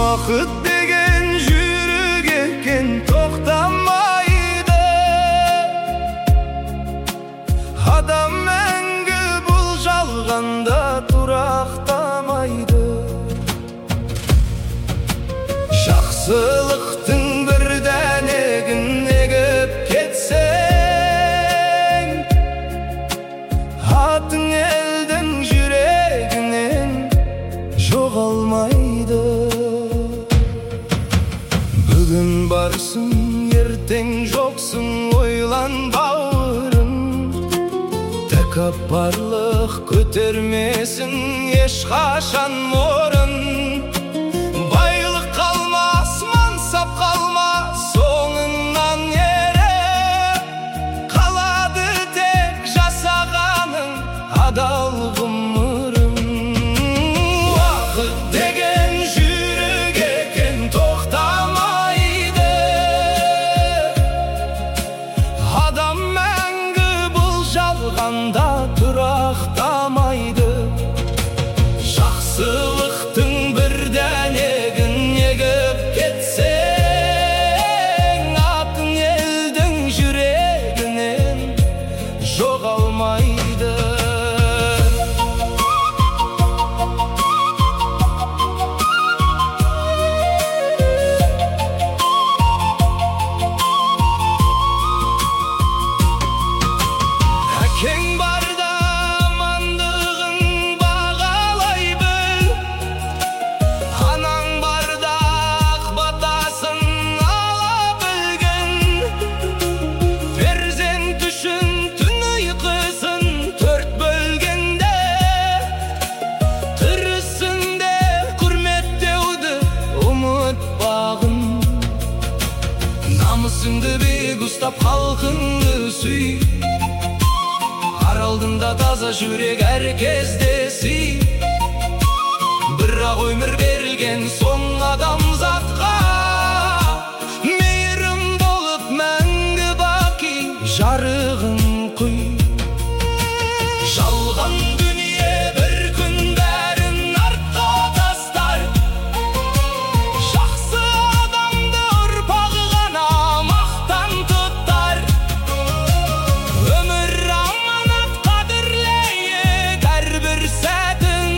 Вакыт деген жүрек экен, токтамайды. Адам мәңгі бұл жалғанда турақтамайды. Жақсылықтың бір дәнегін егіп кетсең, атың елдің жүрегінен жоғалмайды. Бүгін барсың, ертең жоқсың, ойлан бауырым. Тәкаппарлық көтермесін ешқашан морын. Байлық қалмас, мансап қалмас, соңыңнан еріп. Қалады тек жасағаның адал ғұмырың. Уақыт деген жүрек екен, тоқтамайды. Адам мәңгі бұл жалғанда тұрақтамайды. Жақсылықтың бір дәнегін егіп кетсең, атың елдің жүрегінен жоғалмайды. Әкең барда амандығын бағалай біл. Анаң барда ақ батасын ала білгін. Перзент үшін түн ұйқысын төрт бөлгенде, тірісінде құрметтеуді ұмытпағын. Намысыңды биік ұстап халқыңды сүй. Ар алдында таза жүрек әр кезде сый. Бірақ өмір берілген соң адамзатқа, мейірім болып мәңгі бақи жарығын құй. Жалған дүние бір күн бәрін артқа тастар. Жақсы адамды ұрпағы ғана мақтан тұтар. Өмір аманат, қадірлейік әрбір сәтін.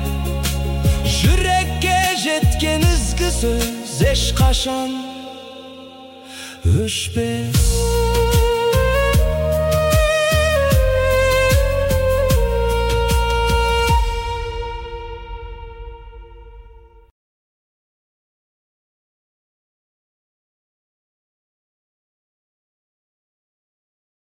Жүрекке жеткен ізгі сөз ешқашан өшпес.